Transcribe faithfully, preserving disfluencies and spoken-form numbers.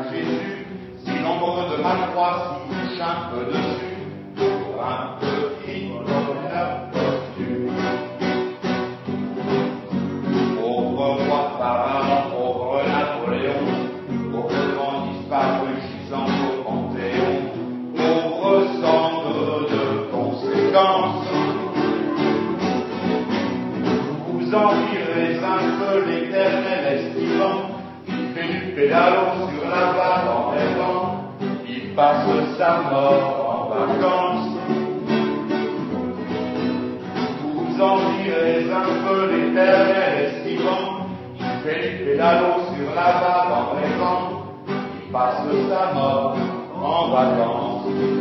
Jésus, si nombreux de ma croix, si touche un peu dessus, pour un petit bonheur posthume. Pauvre roi Pharaon, pauvre Napoléon, pauvre grand disparu gisant au Panthéon, pauvre centre de conséquences. Vous envirez un peu l'éternel estivant, qui fait du pédalo sur la vague en rêvant, il passe sa mort en vacances. Vous envirez un peu l'éternel estivant, qui fait du pédalo sur la vague en rêvant, il passe sa mort en vacances.